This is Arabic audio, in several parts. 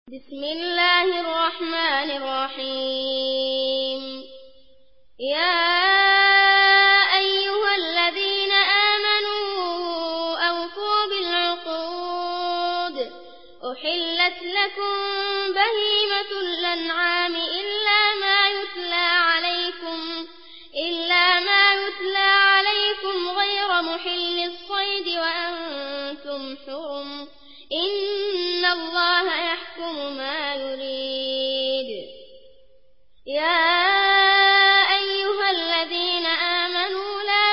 بسم الله الرحمن الرحيم يا أيها الذين آمنوا أوفوا بالعقود أحلت لكم بهيمة الأنعام إلا ما يتلى عليكم غير محل الصيد وأنتم حرم إن الله يحكم ما يريد يا أيها الذين آمنوا لا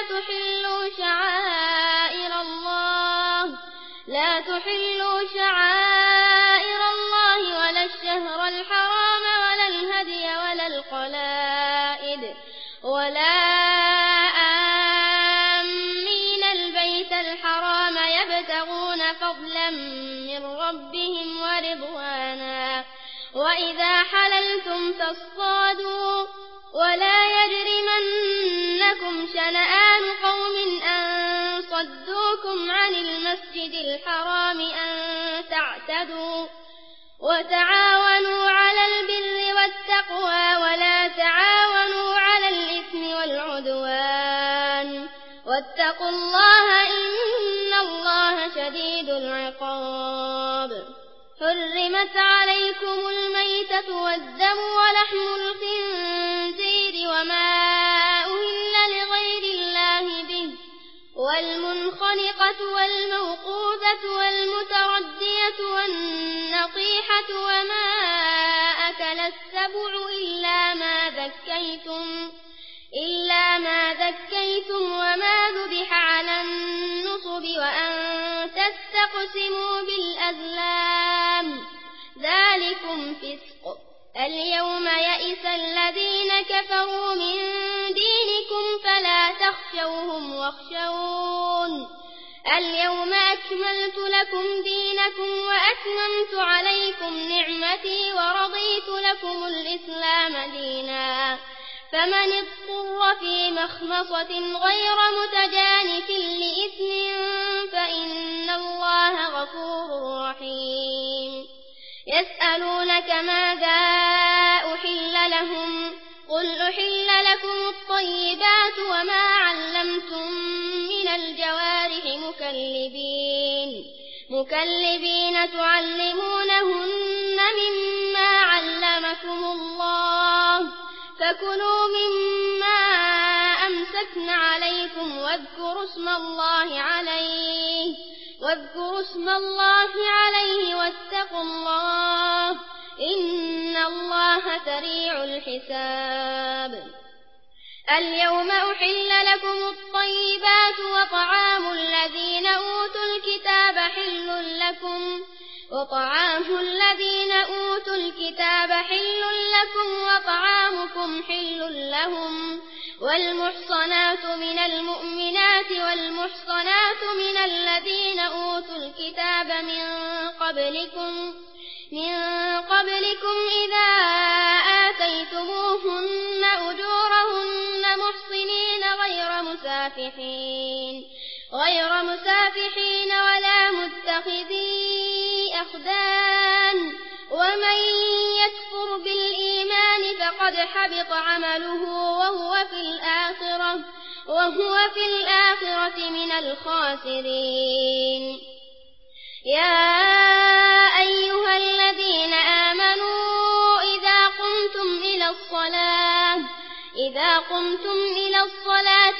تحلوا شعائر الله ولا الشهر الحرام ولا الهدي ولا القلائد ولا آمين البيت الحرام يبتغون فضلا من ربهم ورضوانا وإذا حللتم فاصطادوا ولا يجرمنكم شنآن قوم أن صدوكم عن المسجد الحرام أن تعتدوا وتعاونوا على البر والتقوى ولا تعاونوا على الإثم والعدوان واتقوا الله إن الله شديد العقاب حرمت عليكم الميتة والدم ولحم الخنزير وما أهل لغير الله به والمنخنقة والموقوذة والمتردية والنطيحة وما أكل السبع إلا ما ذكيتم وما ذبح على النصب وأن تستقسموا بالأزلام ذلكم فسق اليوم يئس الذين كفروا من دينكم فلا تخشوهم واخشون اليوم أكملت لكم دينكم وأتممت عليكم نعمتي ورضيت لكم الإسلام دينا فمن اضطر في مخمصة غير متجانف لإثم فإن الله غفور رحيم يسألونك ماذا أحل لهم قل أحل لكم الطيبات وما علمتم من الجوارح مكلبين تعلمونهن مما علمكم الله فكلوا مما أمسكن عليكم واذكروا اسم الله عليه واتقوا الله إن الله سريع الحساب اليوم أحل لكم الطيبات وطعام الذين أوتوا الكتاب حل لكم وطعامكم حل لهم والمحصنات من المؤمنات والمحصنات من الذين أوتوا الكتاب من قبلكم إذا آتيتموهن أجورهن محصنين غير مسافحين ولا متخذي أخدان ومن يكفر بالإيمان فقد حبط عمله وهو في الآخرة من الخاسرين يا أيها الذين آمنوا إذا قمتم إلى الصلاة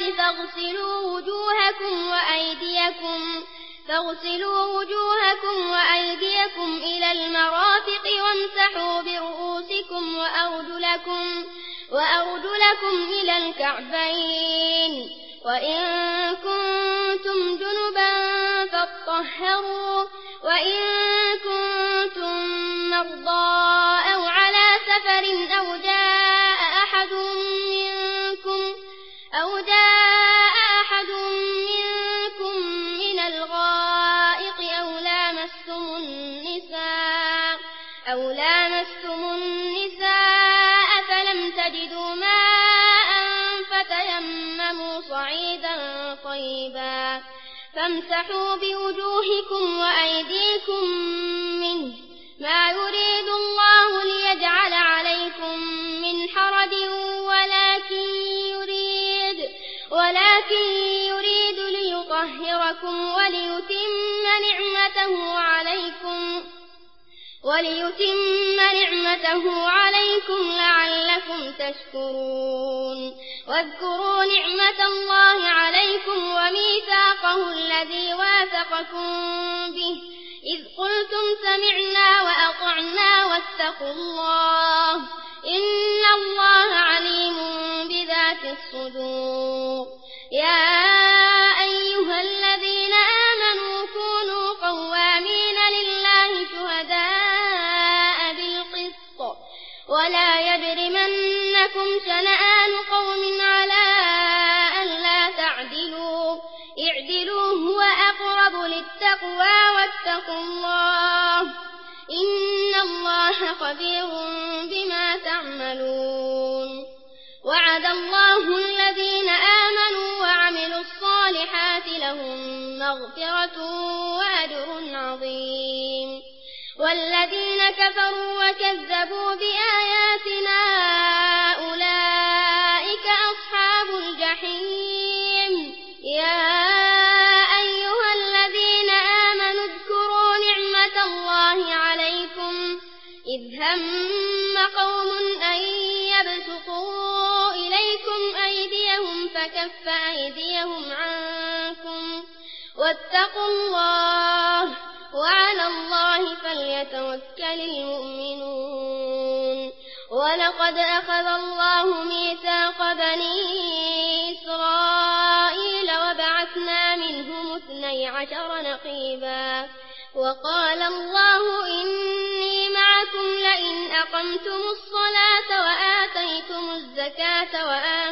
فاغسلوا وجوهكم وأيديكم إلى المرافق وامسحوا برؤوسكم وأرجلكم إلى الكعبين وإن كنتم جنبا فاطهروا وإن كنتم مرضى أو على سفر أو جاء أحد منكم من الغائط أو لامستم النساء فلم تجدوا ماء فتيمموا صعيدا طيبا فامسحوا بوجوهكم وأيديكم منه ما يريد فطركم وليتم نعمته عليكم لعلكم تشكرون واذكروا نعمة الله عليكم وميثاقه الذي واثقكم به إذ قلتم سمعنا وأطعنا واتقوا الله إن الله عليم بذات الصدور يا أيها الذين آمنوا كونوا قوامين لله شهداء بالقسط ولا يجرمنكم شنآن قوم على ألا تعدلوا اعدلوا هو أقرب للتقوى واتقوا الله إن الله خبير بما تعملون وعد الله الذين آمنوا وعملوا الصالحات لهم مغفرة وأجر عظيم والذين كفروا وكذبوا بآياتنا أولئك أصحاب الجحيم يا أيها الذين آمنوا اذكروا نعمة الله عليكم إذ هم قوم أن يبسطوا إليكم أيديهم فكف أيديهم عنكم واتقوا الله وعلى الله فليتوكل المؤمنون ولقد أخذ الله ميثاق بني إسرائيل وبعثنا منهم 12 نقيبا وقال الله إني معكم لئن أقمتم الصلاة وآتيتم الزكاة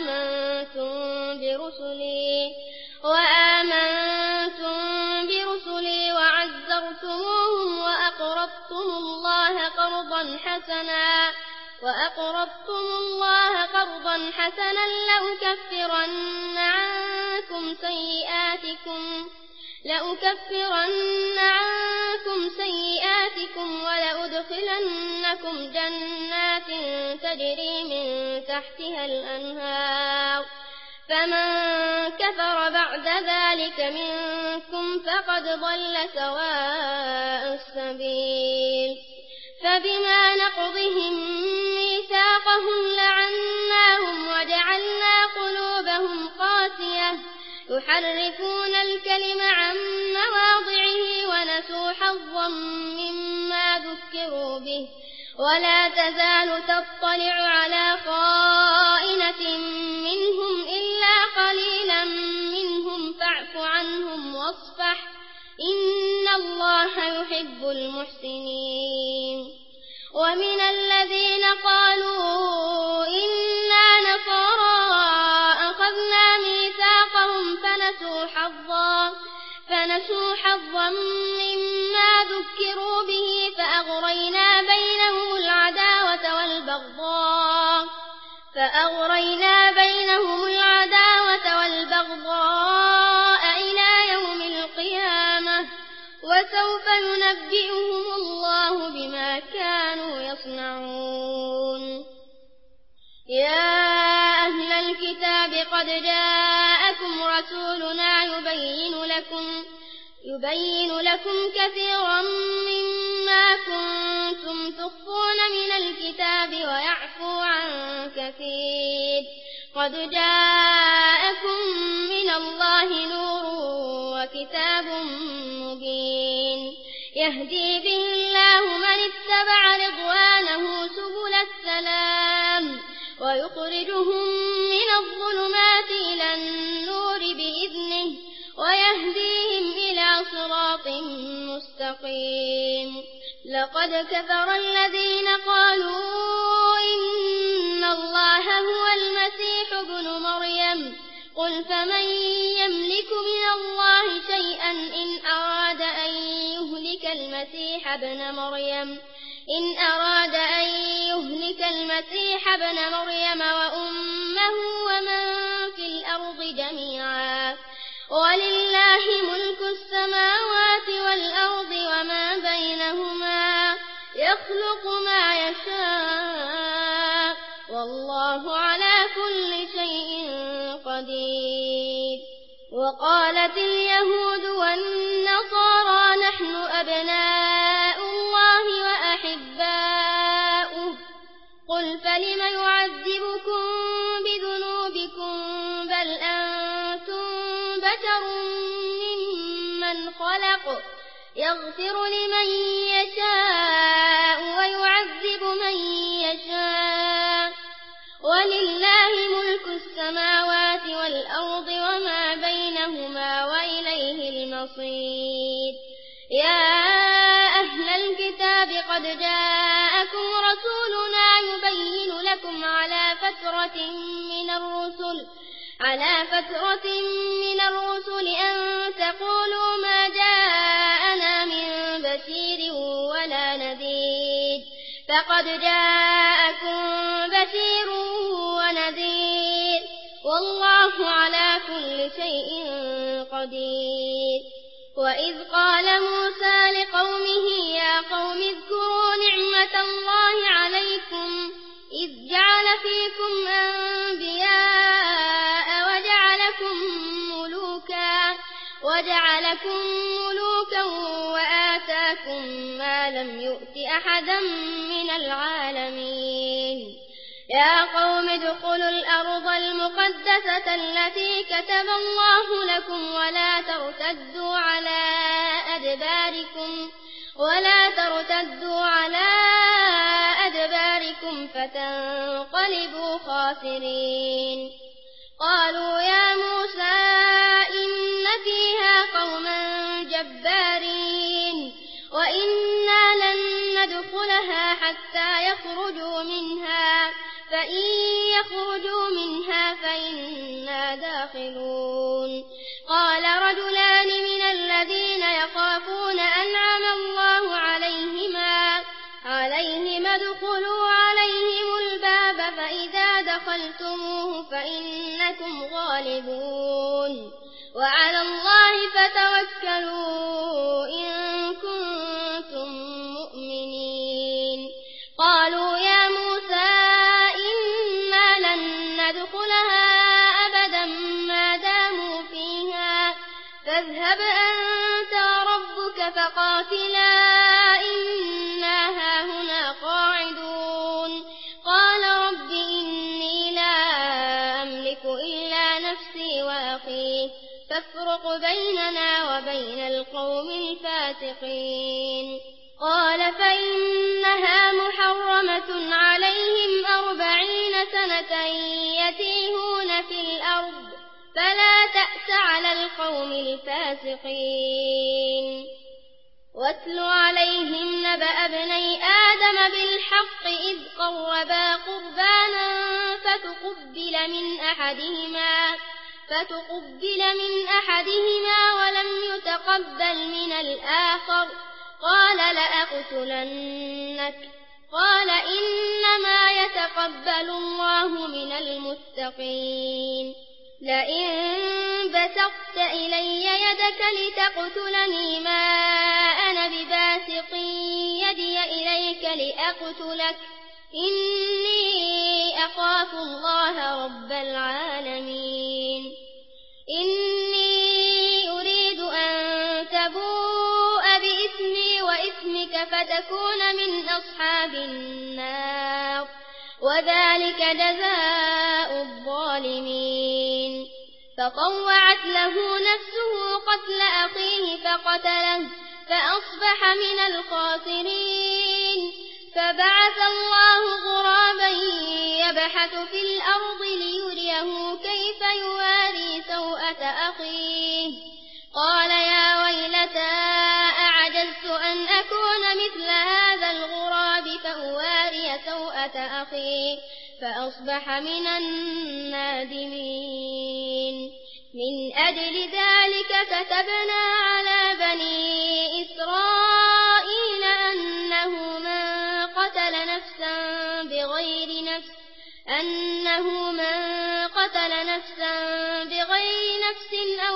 وآمنتم برسلي وعزرتموهم وأقرضتم الله قرضا حسنا لأكفرن عنكم سيئاتكم ولأدخلنكم جنات تجري من تحتها الأنهار فمن كفر بعد ذلك منكم فقد ضل سواء السبيل فبما نقضهم ميثاقهم لعناهم وجعلنا قلوبهم قاسية يحرفون الكلم عن مواضعه ونسوا حظا مما ذكروا به ولا تزال تطلع على خائنة منهم إلا قليلا منهم فاعف عنهم واصفح إن الله يحب المحسنين ومن الذين قالوا إنا نصارى أخذنا ميثاقهم فنسوا حظا مما ذكروا به فأغرينا بينهم العداوة والبغضاء إلى يوم القيامة وسوف ينبئهم الله بما كانوا يصنعون يا أهل الكتاب قد جاءكم رسولنا يبين لكم كثيرا مما كنتم تخفون من الكتاب ويعفو عن كثير قد جاءكم من الله نور وكتاب مبين يهدي به الله من اتبع رضوانه سبل السلام ويخرجهم من الظلمات إلى النور بإذنه ويهديهم إلى صراط مستقيم لقد كفر الذين قالوا إن الله هو المسيح ابن مريم قل فمن يملك من الله شيئا إن أراد أن يهلك المسيح ابن مريم وأمه ومن في الأرض جميعا ولله ملك السماوات والأرض وما بينهما يخلق ما يشاء والله على كل شيء قدير وقالت اليهود والنصارى نحن أبناء الله وأحباؤه قل فلم يعذبكم بذنوبكم بل أنتم بشر ممن خلق يغفر لمن يشاء ويعذب من يشاء ولله ملك السماوات والأرض وما بينهما وإليه المصير يا أهل الكتاب قد جاءكم رسولنا يبين لكم على فترة من الرسل أن تقولوا ما جاءنا من بشير ولا نذير فقد جاءكم بشير ونذير والله على كل شيء قدير وإذ قال موسى لقومه يا قوم اذكروا نعمة الله عليكم إذ جعل فيكم أنبياء وجعلكم ملوكا وآتاكم ما لم يؤت أحدا من العالمين يا قوم ادخلوا الأرض المقدسة التي كتب الله لكم ولا ترتدوا على أدباركم فتنقلبوا خاسرين قالوا يا موسى إن فيها قوما جبارين وإنا لن ندخلها حتى يخرجوا منها فإن يخرجوا منها فإنا داخلون قال رجلان من الذين يخافون أنعم الله عليهم ادخلوا عليهم الباب فإذا دخلتموه فإنكم غالبون وعلى الله فتوكلوا إن كنتم مؤمنين قالوا يا موسى إنا لن ندخلها أبدا ما داموا فيها فاذهب أنت وربك فقاتلا إنا هاهنا قاعدون قال رب إني لا أملك إلا نفسي وأخي فافرق بيننا وبين القوم الفاسقين قال فإنها محرمة عليهم 40 سنة يتيهون في الأرض فلا تأس على القوم الفاسقين واتل عليهم نبأ ابني آدم بالحق إذ قربا قربانا فتقبل من أحدهما ولم يتقبل من الآخر قال لأقتلنك قال إنما يتقبل الله من المتقين لئن بسطت إلي يدك لتقتلني ما أنا بباسط يدي إليك لأقتلك إني أخاف الله رب العالمين إني أريد أن تبوء بإثمي وإثمك فتكون من أصحاب النار وذلك جزاء الظالمين فطوعت له نفسه قتل أخيه فقتله فأصبح من الخاسرين فبعث الله غرابا يبحث في الأرض ليريه كيف يواري سوءة أخيه قال يا ويلتى أعجزت أن أكون مثل هذا الغراب فأواري سوءة أخي فأصبح من النادمين من أجل ذلك كتبنا على بني إسرائيل أنه من قتل نفسا بغير نفس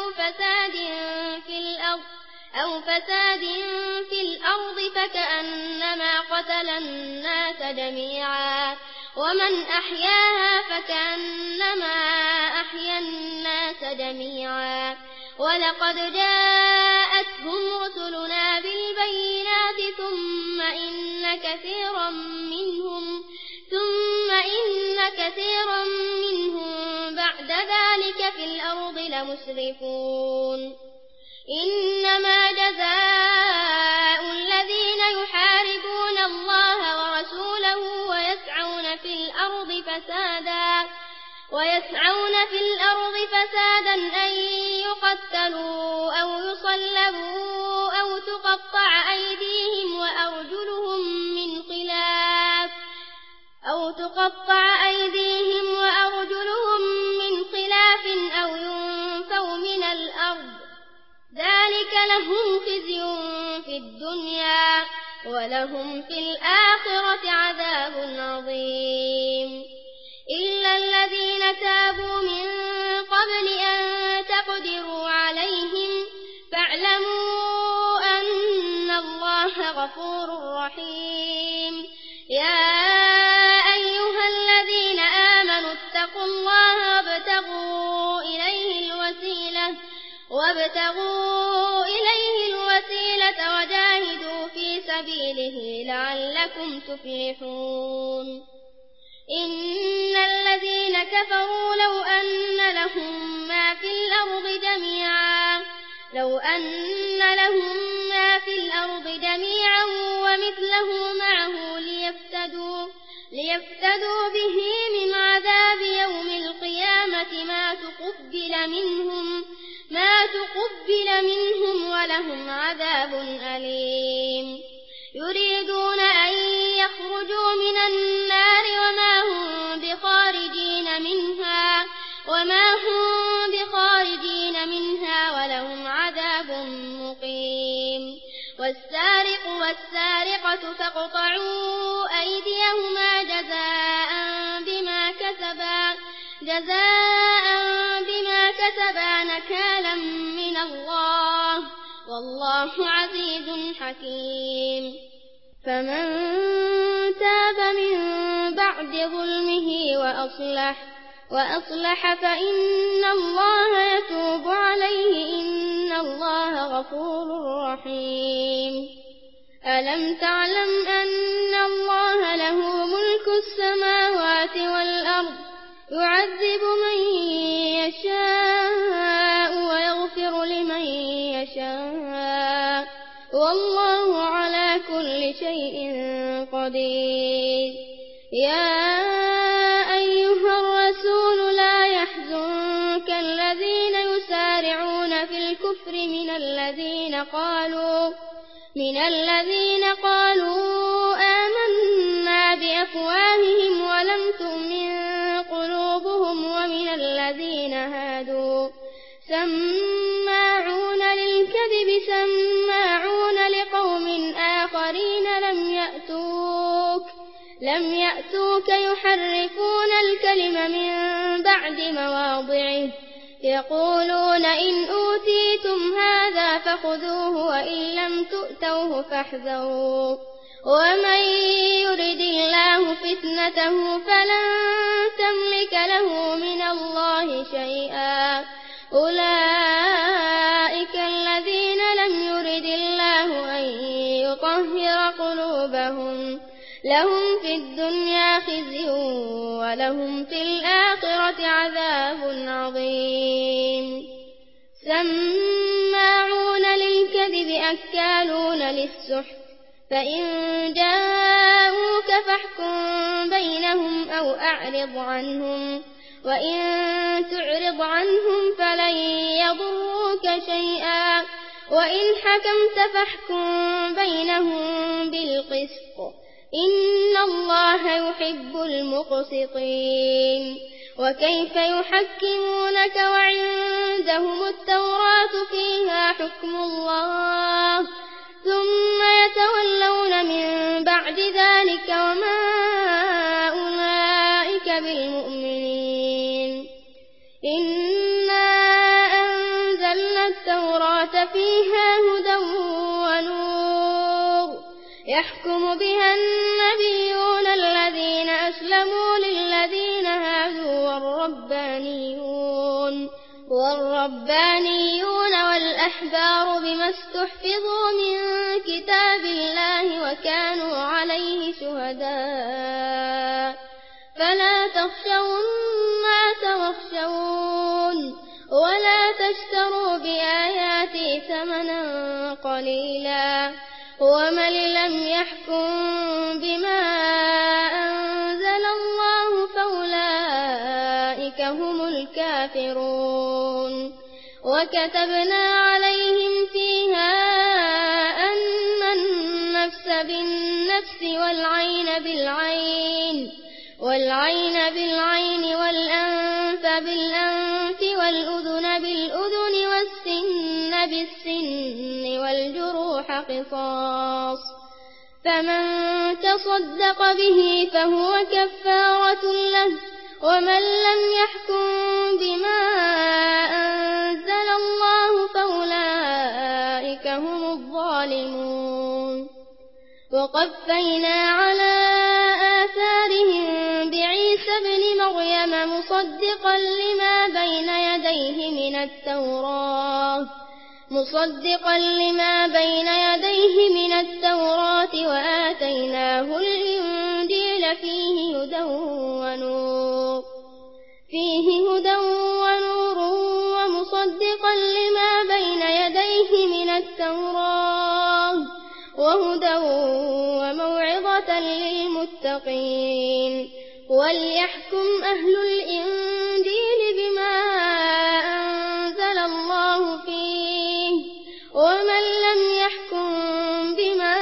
أو فساد في الأرض فكأنما قتل الناس جميعا ومن أحياها فكأنما أحيا الناس جميعا ولقد جاءتهم رسلنا بالبينات ثم إن كثيرا منهم بعد ذلك في الأرض لمسرفون إنما جزاء الذين يحاربون الله ورسوله ويسعون في الأرض فسادا أن يقتلوا أو يصلبوا أو تقطع أيديهم وأرجلهم من خلاف أو ينفوا من الأرض ذلك لهم خزي في الدنيا ولهم في الآخرة عذاب عظيم إلا الذين تابوا من قبل أن تقدروا عليهم فاعلموا أن الله غفور رحيم يا أيها الذين آمنوا اتقوا الله وابتغوا إليه الوسيلة وجاهدوا في سبيله لعلكم تفلحون إن الذين كفروا لو أن لهم ما في الأرض جميعا ومثله معه ليفتدوا به من عذاب يوم القيامة ما تقبل منهم ولهم عذاب أليم يريدون أن يخرجوا من النار وما هم بخارجين منها ولهم عذاب مقيم والسارق والسارقة فاقطعوا أيديهما جزاء بما كسبا نكالا من الله والله عزيز حكيم فمن تاب من بعد ظلمه وأصلح فإن الله يتوب عليه إن الله غفور رحيم ألم تعلم أن الله له ملك السماوات والأرض يعذب من يشاء ويغفر لمن يشاء والله على كل شيء قدير يا أيها الرسول لا يحزنك الذين يسارعون في الكفر من الذين قالوا آمنا بأفواههم ولم تؤمن قلوبهم ومن الذين هادوا سماعون للكذب سماعون لقوم آخرين لم يأتوك يحرفون الكلم من بعد مواضعه يقولون إن أوتيتم هذا فخذوه وإن لم تؤتوه فاحذروا ومن يرد الله فتنته فلن تملك له من الله شيئا أولئك الذين لم يرد الله أن يطهر قلوبهم لهم في الدنيا خزي ولهم في الآخرة عذاب عظيم سماعون للكذب أكالون للسحت فإن جاءوك فاحكم بينهم أو أعرض عنهم وإن تعرض عنهم فلن يضروك شيئا وإن حكمت فاحكم بينهم بالقسط إن الله يحب المقسطين وكيف يحكمونك وعندهم التوراة فيها حكم الله ثم يتولون من بعد ذلك وما أولئك بالمؤمنين إنا أنزلنا التوراة فيها هدى ونور يحكم بها النبيون الذين أسلموا للذين هادوا والربانيون الأحبار بما استحفظوا من كتاب الله وكانوا عليه شهداء فلا تخشوا الناس واخشون ولا تشتروا بآياتي ثمنا قليلا ومن لم يحكم بما أنزل الله فأولئك هم الكافرون وكتبنا عليهم فيها أن النفس بالنفس والعين بالعين والأنف بالأنف والأذن بالأذن والسن بالسن والجروح قصاص فمن تصدق به فهو كفارة له ومن لم يحكم بما أنزل الله فأولئك هم الظالمون وقفينا على آثارهم بعيسى ابن مريم مصدقا لما بين يديه من التوراة وآتيناه الإنجيل فيه هدى ونور ومصدقا لما بين يديه من التوراة وهدى وموعظة للمتقين وليحكم أهل الإنجيل بما أنزل الله فيه ومن لم يحكم بما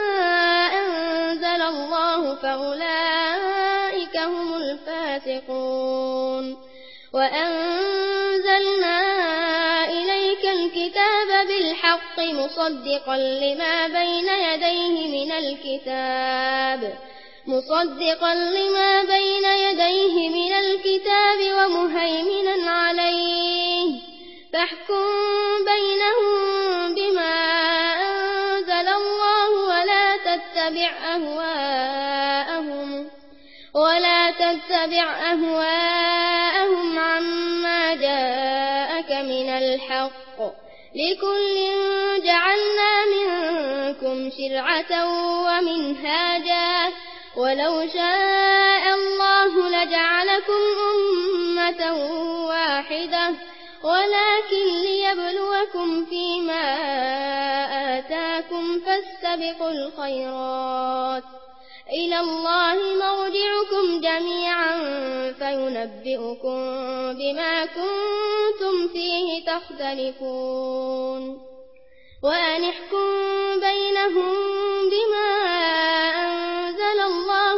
أنزل الله فأولئك هم الفاسقون وأنزلنا إليك الكتاب بالحق مصدقا لما بين يديه من الكتاب ومهيمنا عليه فاحكم بينهم بما أنزل الله ولا تتبع أهواءهم عما جاءك من الحق لكل جعلنا منكم شرعة ومنهاجا ولو شاء الله لجعلكم أمة واحدة ولكن ليبلوكم فيما آتاكم فاستبقوا الخيرات إلى الله مرجعكم جميعا فينبئكم بما كنتم فيه تختلفون وأن احكم بينهم بما أنزل الله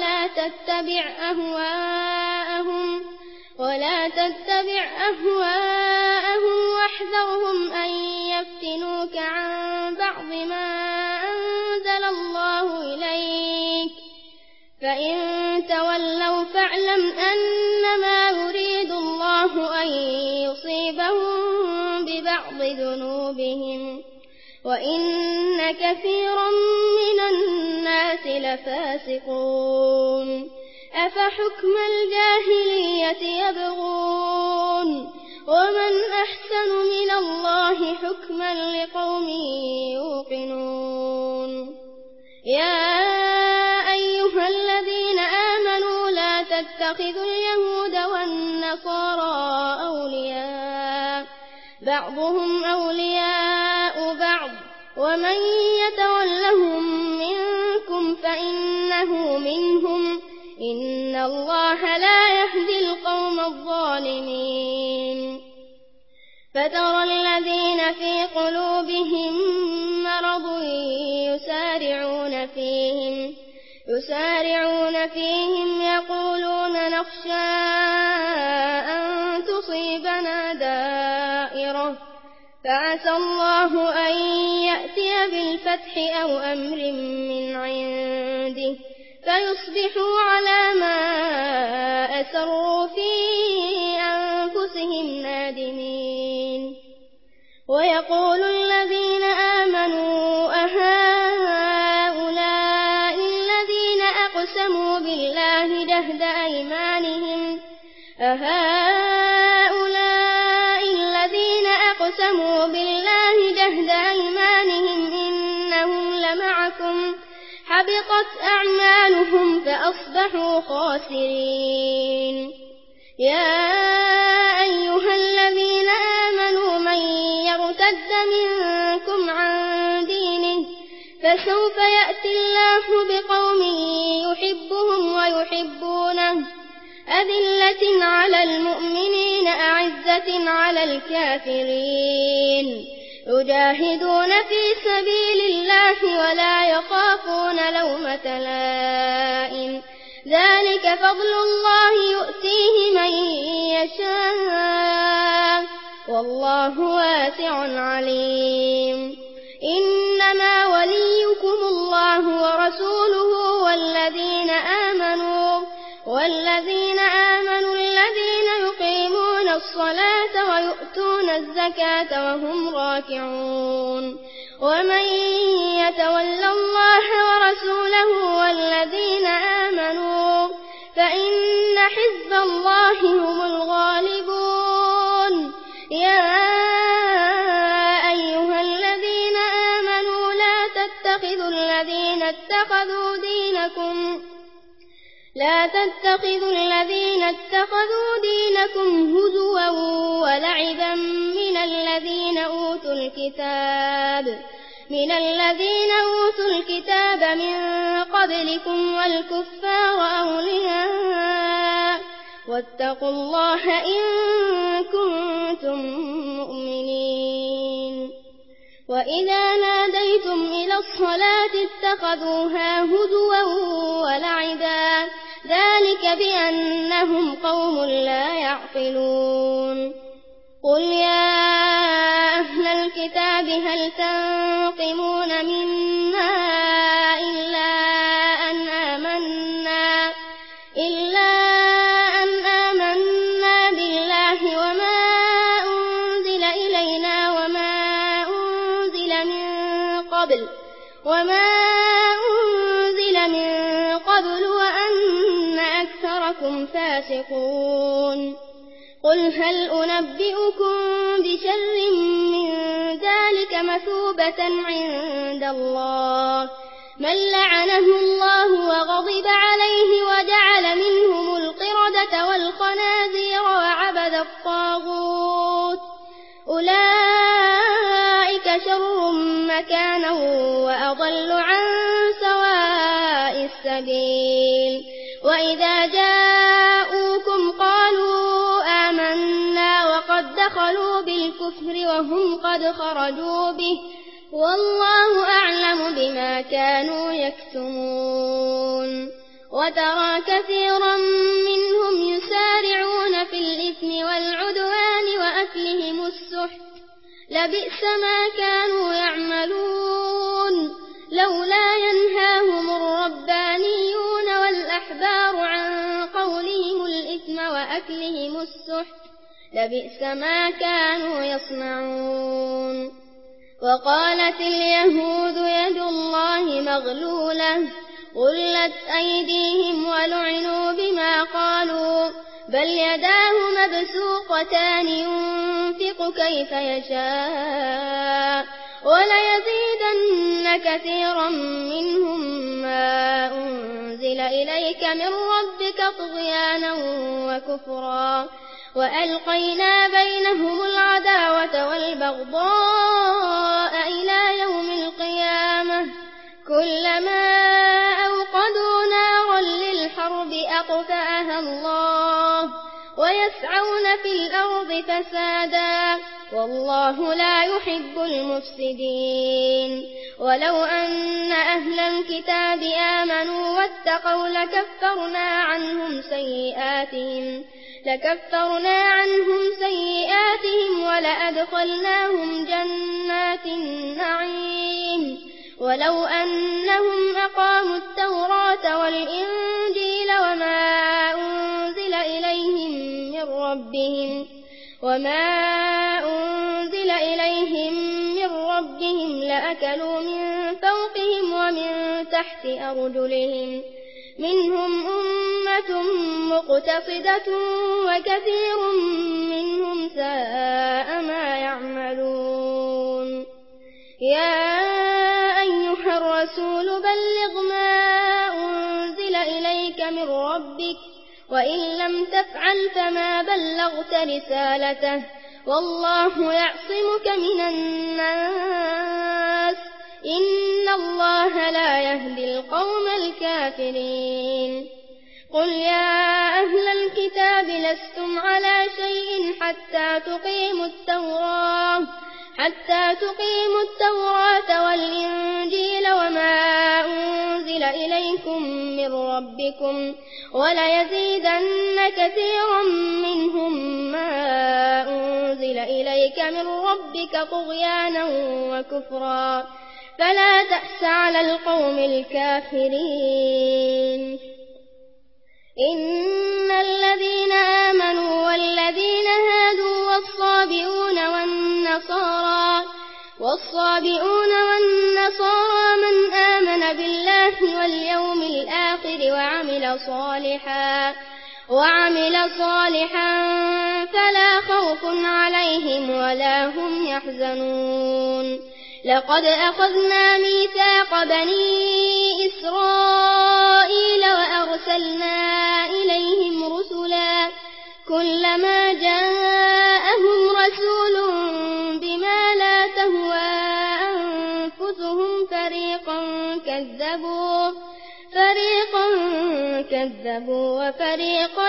ولا تتبع أهواءهم واحذرهم أن يفتنوك عن بعض ما أنزل الله إليك فإن تولوا فاعلم أنما يريد الله أن يصيبهم ببعض ذنوبهم وإن كثيرا من الناس لفاسقون أفحكم الجاهلية يبغون ومن أحسن من الله حكما لقوم يوقنون يا أيها الذين آمنوا لا تتخذوا اليهود والنصارى أولياء بعضهم أولياء بعض ومن يتولهم منكم فإنه منهم إن الله لا يهدي القوم الظالمين فترى الذين في قلوبهم مرض يسارعون فيهم يقولون نخشى أن تصيبنا دائرة فعسى الله أن يأتي بالفتح أو أمر من عنده فيصبحوا على ما أسروا في أنفسهم نادمين ويقول الذين آمنوا أهؤلاء الذين أقسموا بالله جهد أيمانهم وأقسموا بالله جهد أيمانهم إنهم لمعكم حبطت أعمالهم فأصبحوا خاسرين. يا أيها الذين آمنوا من يرتد منكم عن دينه فسوف يأتي الله بقوم يحبهم ويحبونه أذلة على المؤمنين أعزة على الكافرين يجاهدون في سبيل الله ولا يخافون لومة لائم ذلك فضل الله يؤتيه من يشاء والله واسع عليم. إنما وليكم الله ورسوله والذين آمنوا الذين يقيمون الصلاة ويؤتون الزكاة وهم راكعون. ومن يتول الله ورسوله والذين آمنوا فإن حزب الله هم الغالبون. يا أيها الذين آمنوا لا تتخذوا الذين اتخذوا دينكم هزوا ولعبا من الذين أوتوا الكتاب من قبلكم والكفار أولياء واتقوا الله إن كنتم مؤمنين. وإذا ناديتم إلى الصلاة اتخذوها هزوا ولعبا ذلك بأنهم قوم لا يعقلون. قل يا أهل الكتاب هل تنقمون منا إلا أن آمنا بالله وما أنزل إلينا وما أنزل من قبل وأن أكثركم فاسقون. قل هل أنبئكم بشر من ذلك مثوبة عند الله من لعنه الله وغضب عليه وجعل منهم القردة والخنازير وعبد الطاغوت أولئك شر مكانا وأضل عن سواء السبيل. وإذا جاءوكم قالوا آمنا وقد دخلوا بالكفر وهم قد خرجوا به والله أعلم بما كانوا يكتمون. وترى كثيرا منهم يسارعون في الإثم والعدوان وأكلهم السحت لبئس ما كانوا يعملون. لولا ينهاهم الربانيون والأحبار عن قولهم الإثم وأكلهم السحت لبئس ما كانوا يصنعون. وقالت اليهود يد الله مغلولة غلت أيديهم ولعنوا بما قالوا بل يداه مبسوطتان ينفق كيف يشاء وليزيدن كثيرا منهم ما أنزل إليك من ربك طغيانا وكفرا وألقينا بينهم العداوة والبغضاء إلى يوم القيامة كلما أوقدوا نارا للحرب أطفأها الله ويسعون في الأرض فسادا والله لا يحب المفسدين. ولو أن أهل الكتاب آمنوا واتقوا لكفرنا عنهم سيئاتهم ولأدخلناهم جنات النعيم. ولو أنهم أقاموا التوراة والإنجيل وما أنزل إليهم من ربهم لأكلوا من فوقهم ومن تحت أرجلهم منهم أمة مقتصدة وكثير منهم ساء ما يعملون يا أيها الرسول بلغ ما أنزل إليك من ربك وإن لم تفعل فما بلغت رسالته والله يعصمك من الناس إن الله لا يهدي القوم الكافرين قل يا أهل الكتاب لستم على شيء حتى تقيموا التوراة والإنجيل وما أنزل إليكم من ربكم وليزيدن كثيرا منهم ما أنزل إليك من ربك طغيانا وكفرا فلا تأس على القوم الكافرين إن الذين آمنوا والذين هادوا والصابئون من آمن بالله واليوم الآخر وعمل صالحا فلا خوف عليهم ولا هم يحزنون لقد أخذنا ميثاق بني إسرائيل وأرسلنا إليهم رسلا كلما جاءهم رسول بما لا تهوى أنفسهم فريقا كذبوا وفريقا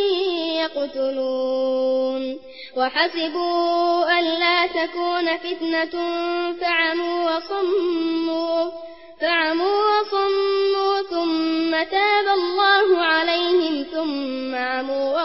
يقتلون وحسبوا ألا تكون فتنة فعموا وصموا ثم تاب الله عليهم ثم عموا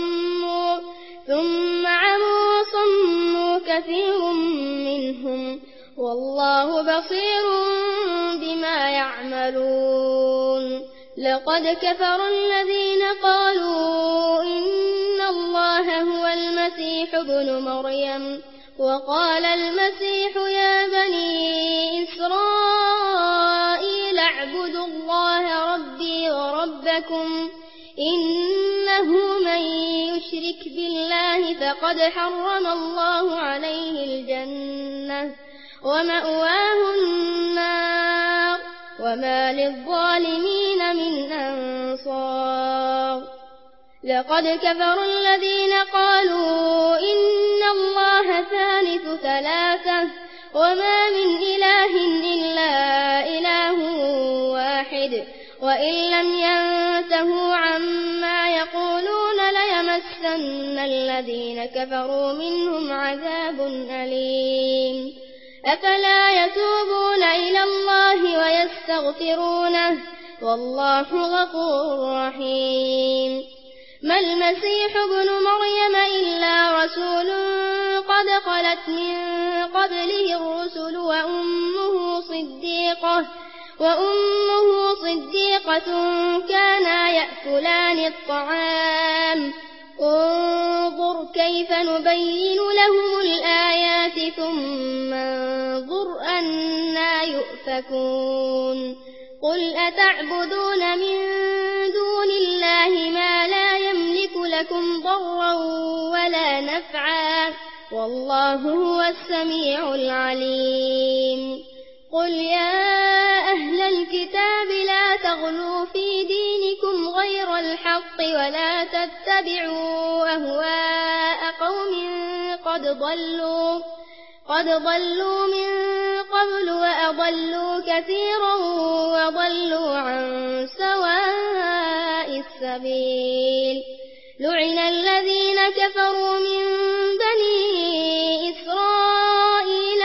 وصموا كثير منهم والله بصير بما يعملون لقد كفر الذين قالوا إن الله هو المسيح ابن مريم وقال المسيح يا بني إسرائيل اعبدوا الله ربي وربكم إنه من يشرك بالله فقد حرم الله عليه الجنة ومأواه النار وما للظالمين من أنصار لقد كفر الذين قالوا إن الله ثالث ثلاثة وما من إله إلا إله واحد وإن لم ينتهوا عما يقولون ليمسن الذين كفروا منهم عذاب أليم أفلا يتوبون إلى الله ويستغفرونه والله غفور رحيم ما المسيح ابن مريم إلا رسول قد خلت من قبله الرسل وأمه صديقة كانا يأكلان الطعام انظر كيف نبين لهم الآيات ثم انظر أنى يؤفكون قل أتعبدون من دون الله ما لا يملك لكم ضرا ولا نفعا والله هو السميع العليم قل يا أهل الكتاب لا تغلوا في دينكم غير الحق ولا تتبعوا أهواء قوم قد ضلوا من قبل وأضلوا كثيرا وضلوا عن سواء السبيل لعن الذين كفروا من بني إسرائيل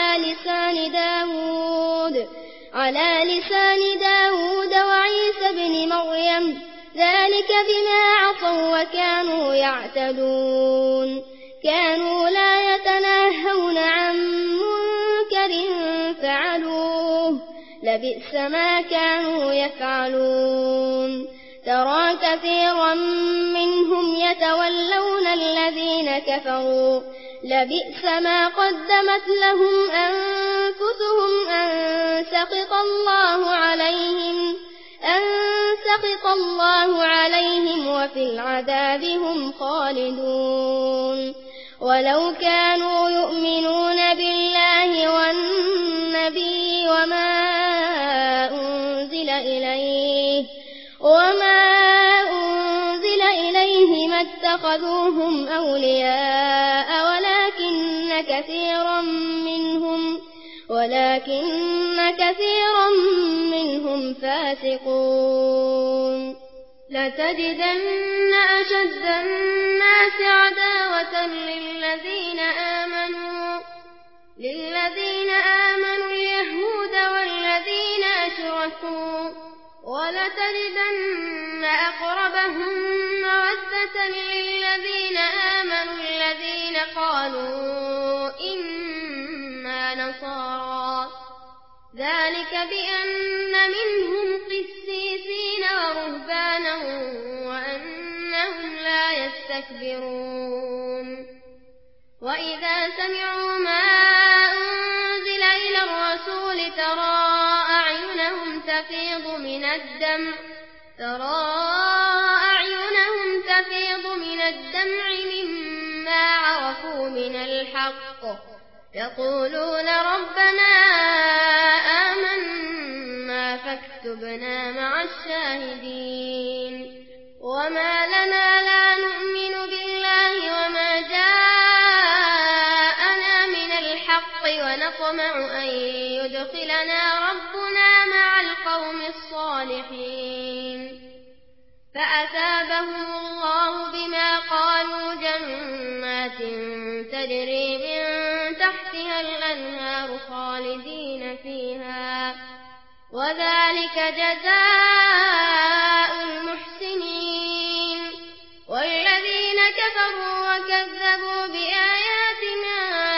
على لسان داود وعيسى بن مريم ذلك بما عصوا وكانوا يعتدون كانوا لا يتناهون عن منكر فعلوه لبئس ما كانوا يفعلون ترى كثيرا منهم يتولون الذين كفروا لبئس ما قدمت لهم أنفسهم أن سخط سخط الله عليهم وفي العذاب هم خالدون ولو كانوا يؤمنون بالله والنبي وما أنزل إليه ما اتخذوهم أولياء ولكن كثيرا منهم فاسقون لتجدن أشد الناس عداوة للذين آمنوا اليهود والذين أشركوا ولتجدن أقربهم مودة للذين آمنوا الذين قالوا إنا نصارى ذلك بأن منهم قسيسين ورهبانا وأنهم لا يستكبرون وإذا سمعوا ما أنزل إلى الرسول ترى أعينهم تفيض من الدمع مما عرفوا من الحق يقولون ربنا آمنا فاكتبنا مع الشاهدين وما لنا لا نؤمن بالله وما جاءنا من الحق ونطمع أن يدخلنا ربنا مع القوم الصالحين فأثابهم الله بما قالوا جنات تجري من تحتها الأنهار خالدين فيها وذلك جزاء المحسنين والذين كفروا وكذبوا بآياتنا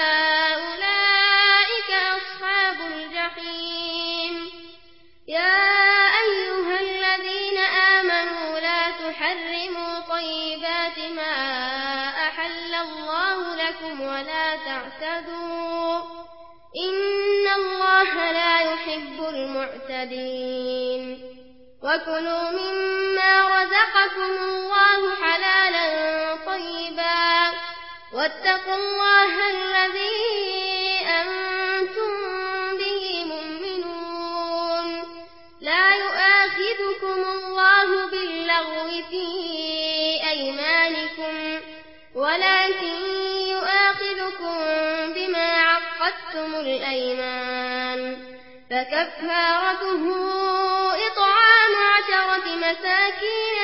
أولئك أصحاب الجحيم يا أيها الذين آمنوا لا تحرموا طيبات ما أحل الله لكم ولا تعتدوا إن الله لا يحب المعتدين وكلوا مما رزقكم الله حلالا طيبا واتقوا الله الذي أنتم به مؤمنون لا يؤاخذكم الله باللغو في أيمانكم ولكن يؤاخذكم بما عقدتم الأيمان فكفارته إطعام 10 مساكين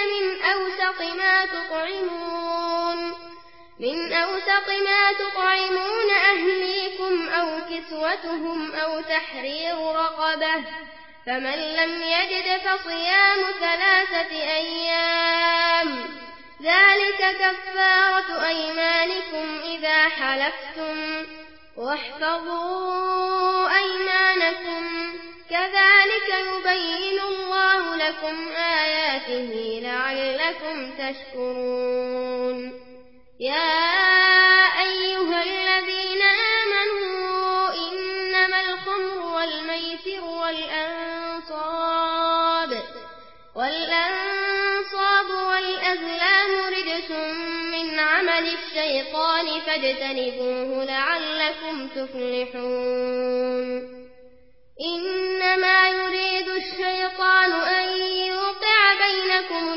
من أوسط ما تطعمون أهليكم أو كسوتهم أو تحرير رقبة فمن لم يجد فصيام 3 أيام ذلك كفارة أيمانكم إذا حلفتم واحفظوا أيمانكم كذلك يبين الله لكم آياته لعلكم تشكرون يا أيها الذين آمنوا إنما الخمر والميسر والأنصاب والأزلام رجس من عمل الشيطان فاجتنبوه لعلكم تفلحون إنما يريد الشيطان أن يوقع بينكم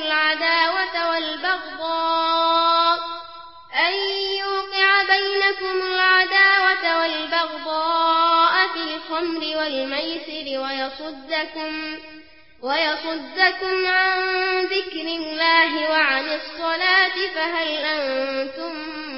العداوة والبغضاء في الخمر والميسر ويصدكم عن ذكر الله وعن الصلاة فهل أنتم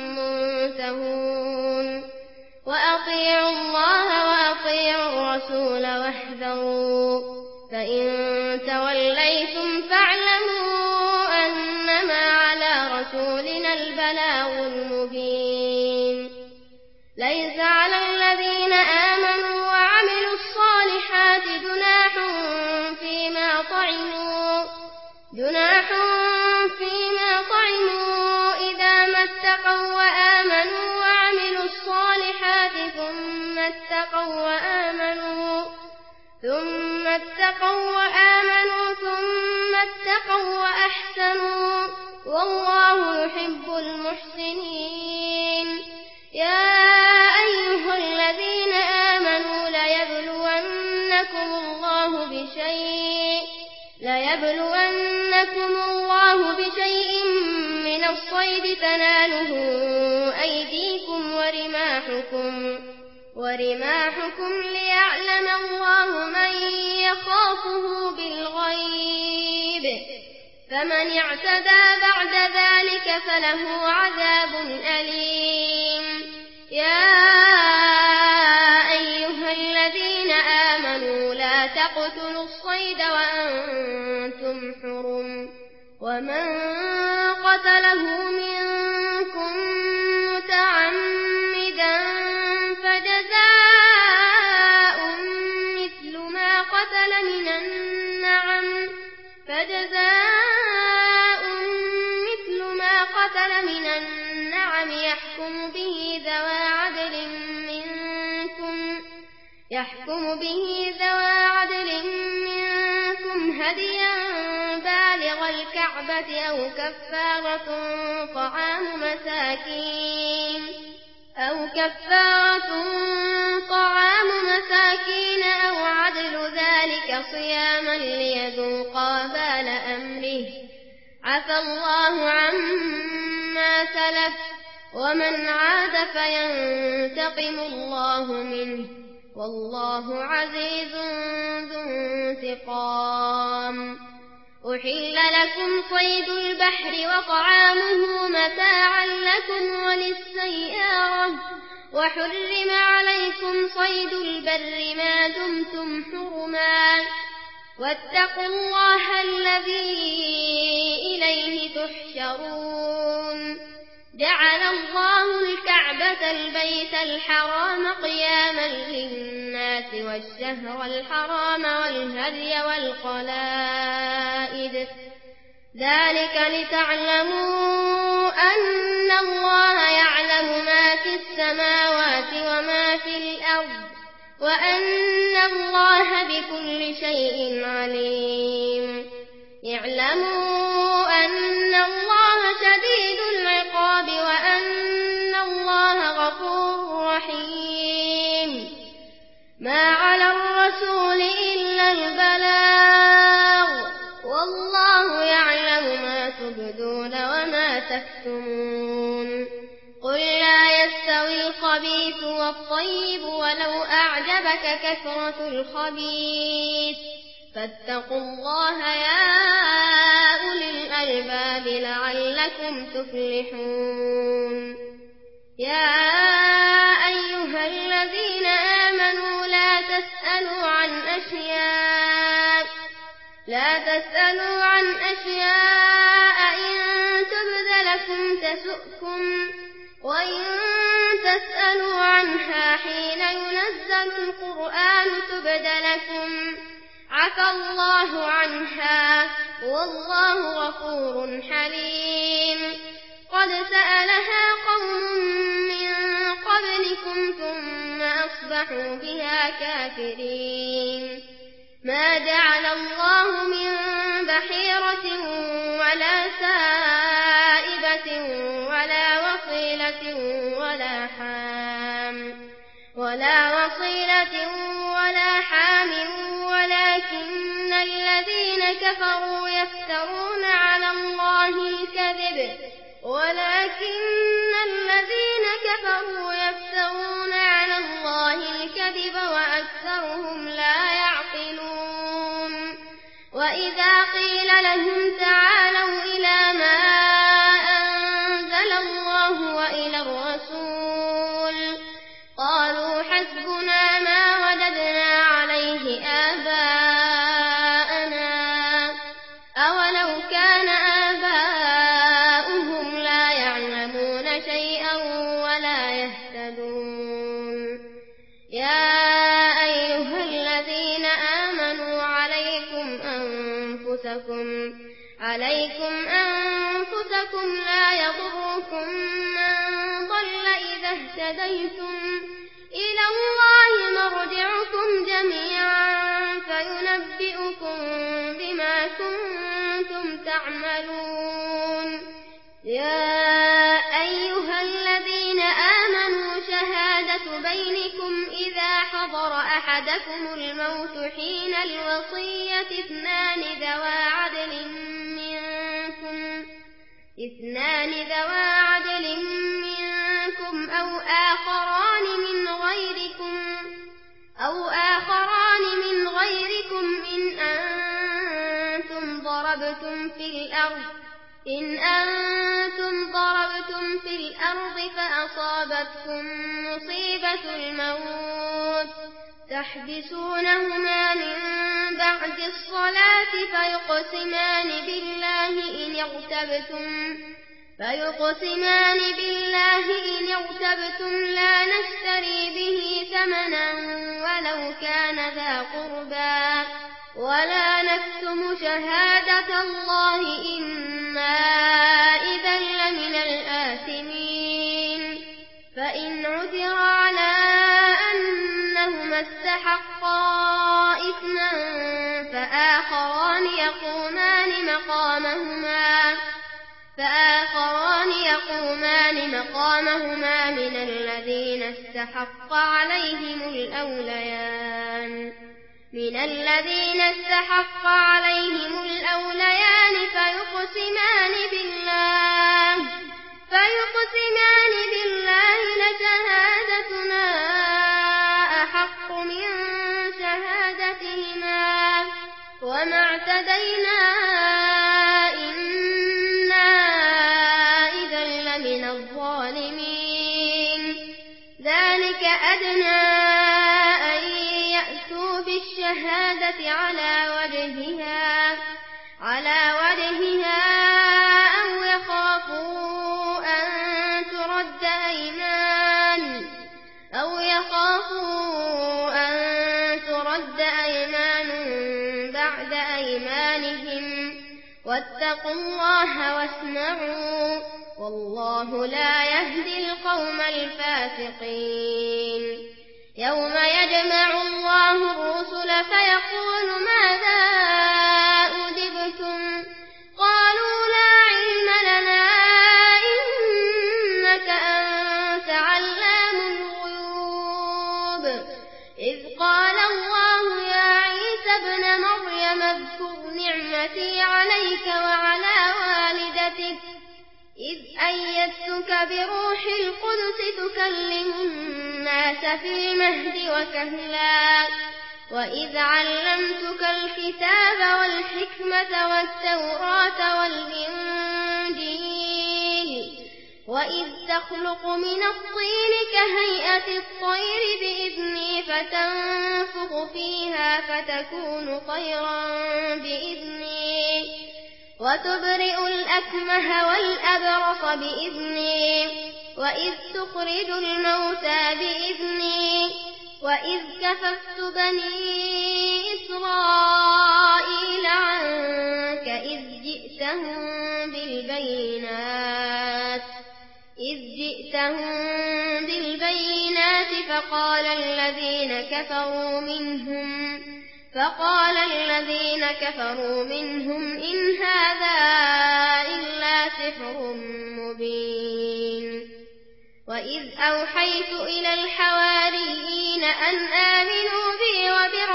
منتهون وأطيعوا الله وأطيعوا الرسول واحذروا فإن توليتم فاعلموا أنما على رسولنا البلاغ المبين ليس على الذين آمنوا وعملوا الصالحات جناح فيما طعموا إذا ما اتقوا وآمنوا وعملوا الصالحات ثم اتقوا وآمنوا ثم يحسنون والله يحب المحسنين يا أيها الذين آمنوا ليبلونكم الله بشيء من الصيد تناله أيديكم ورماحكم ليعلم الله من يخافه بالغيب فمن اعتدى بعد ذلك فله عذاب أليم يا أيها الذين آمنوا لا تقتلوا الصيد وأنتم حرم ومن قتله منكم متعمدا فجزاء مثل ما قتل من النعم يحكم به ذوى عدل منكم هديا بالغ الكعبة أو كفارة طعام مساكين أو عدل ذلك صياما ليذوقا بال أمره عفى الله عما سلف ومن عاد فينتقم الله منه والله عزيز ذو انتقام أحل لكم صيد البحر وطعامه متاعا لكم وللسيارة وحرم عليكم صيد البر ما دمتم حرما واتقوا الله الذي إليه تحشرون جعل الله الكعبة البيت الحرام قياما للناس والشهر الحرام والهدي والقلائد ذلك لتعلموا أن الله يعلم ما في السماوات وما في الأرض وأن الله بكل شيء عليم اعلموا أن الله شديد العقاب وأن الله غفور رحيم ما على الرسول إلا البلاغ والله يعلم ما تبدون وما تكتمون قل لا يستوي الخبيث والطيب ولو أعجبك كثرة الخبيث فاتقوا الله يا أولي الألباب لعلكم تفلحون يا أيها الذين آمنوا لا تسألوا عن أشياء إن تبد لكم تسؤكم وإن تسألوا عنها حين ينزل القرآن تبد لكم عفى الله عنها والله غفور حليم قد سألها قوم من قبلكم ثم أصبحوا بها كافرين ما جعل الله من بحيرة ولا سائبة ولا حام ولكن الذين كفروا يفترون على الله الكذب وأكثرهم لا يعقلون وإذا قيل لهم تعالوا إلى ما أنزل الله وإلى الرسول قالوا حسبنا ما وجدنا عليه آباءنا أولو كان آباؤهم لا يعلمون شيئا ولا يهتدون يا أيها الذين آمنوا عليكم أنفسكم لا يضركم من ضل إذا اهتديتم إلى الله مرجعكم جميعا فينبئكم بما كنتم كنتم تعملون يا أيها الذين آمنوا شهادة بينكم إذا حضر أحدكم الموت حين الوصية اثنان ذوى عدل منكم أو آخران من غيركم إن أنتم ضربتم في الأرض فأصابتكم مصيبة الموت تحبسونهما من بعد الصلاة فيقسمان بالله إن ارتبتم لا نشتري به ثمنا ولو كان ذا قربى ولا نكتم شهادة الله إنا إذا لمن الآثمين فإن عثر على أنهما استحقا إثما فآخران يقومان من الذين استحق عليهم الأوليان فيقسمان بالله لشهادتنا أحق من شهادتهما وما اعتدينا إنا إذا لمن الظالمين ذلك أدنى أن يأتوا بالشهادة على وجهها أو يخافوا أن ترد أيمان بعد أيمانهم واتقوا الله واسمعوا والله لا يهدي القوم الفاسقين يوم يجمع الله الرسل فيقول ماذا أجبتم قالوا لا علم لنا إنك أنت علام الغيوب إذ قال الله يا عيسى ابن مريم اذكر نعمتي عليك وعلى والدتك إذ أيدتك بروح القدس تكلم الناس في المهد وكهلا وإذ علمتك الكتاب والحكمة والتوراة والإنجيل وإذ تخلق من الطين كهيئة الطير بإذني فتنفخ فيها فتكون طيرا بإذني وتبرئ الأكمه والأبرص بإذني وإذ تخرج الموتى بإذني وإذ كففت بني إسرائيل عنك إذ جئتهم بالبينات فقال الذين كفروا منهم إن هذا إلا سحر مبين وإذ أوحيت إلى الحواريين أن آمنوا بي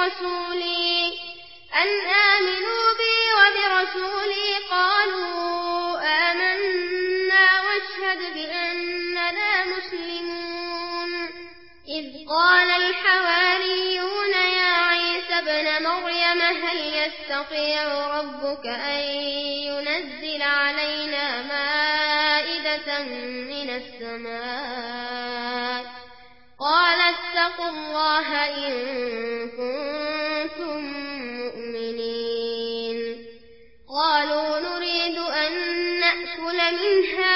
وبرسولي قالوا آمنا واشهد بأننا مسلمون إذ قال الحواريون يا عيسى ابن مريم هل يستطيع ربك أن ينزل علينا مائدة من السماء قال اتقوا الله إن كنتم مؤمنين قالوا نريد أن نأكل منها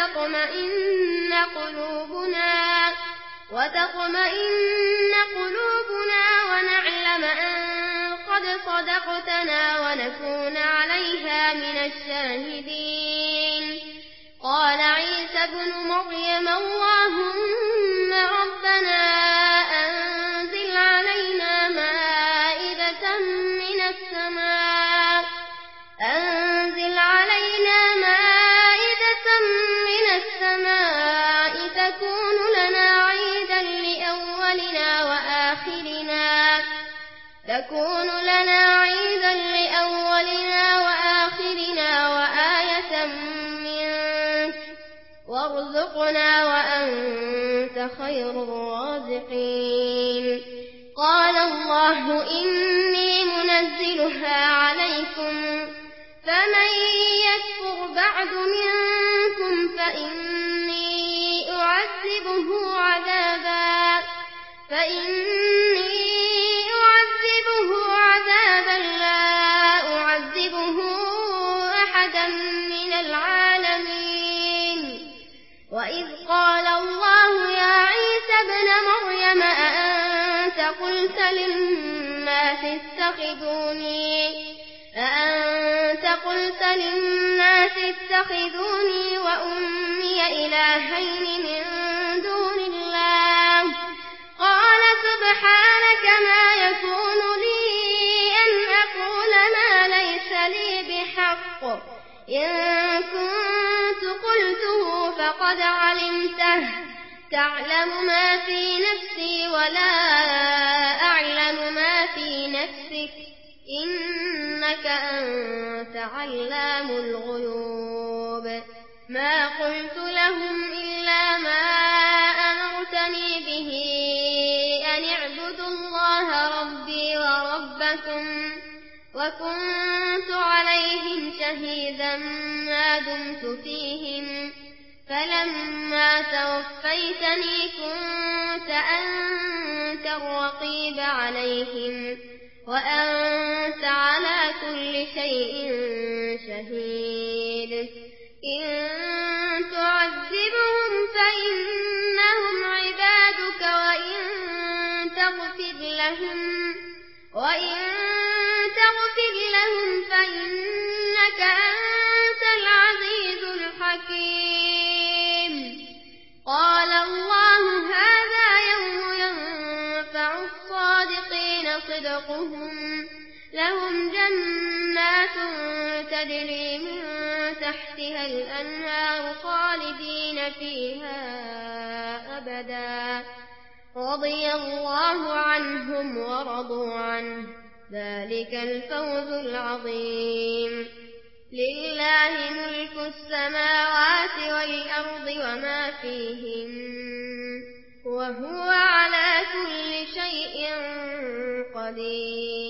وتطمئن قلوبنا ونعلم أن قد صدقتنا ونكون عليها من الشاهدين قال عيسى ابن مريم اللهم ربنا أنزل علينا مائدة من السماء وارزقنا وأنت خير الرازقين. قال الله إني منزلها عليكم فمن يكفر بعد منكم فإني أعذبه عذابا لا أعذبه أحدا من العالمين. وإذ قال الله يا عيسى ابن مريم أأنت قلت للناس اتخذوني وأمي إلهين من دون الله قال سبحانك ما يكون لي أن أقول ما ليس لي بحق إن كنت قلته فقد علمته تعلم ما في نفسي ولا أعلم ما في نفسك إنك أنت علام الغيوب. ما قلت لهم إلا ما أمرتني به أن اعبدوا الله ربي وربكم وكنت عليهم شهيدا ما دمت فيهم فلما توفيتني كنت أنت الرقيب عليهم وأنت على كل شيء شهيد. إن تعذبهم فإنهم عبادك وإن تغفر لهم فإنك أنت العزيز الحكيم. قال الله هذا يوم ينفع الصادقين صدقهم لهم جنات تجري من تحتها الأنهار خالدين فيها أبدا رضي الله عنهم ورضوا عنه ذلك الفوز العظيم. لله ملك السماوات والأرض وما فيهن وهو على كل شيء قدير.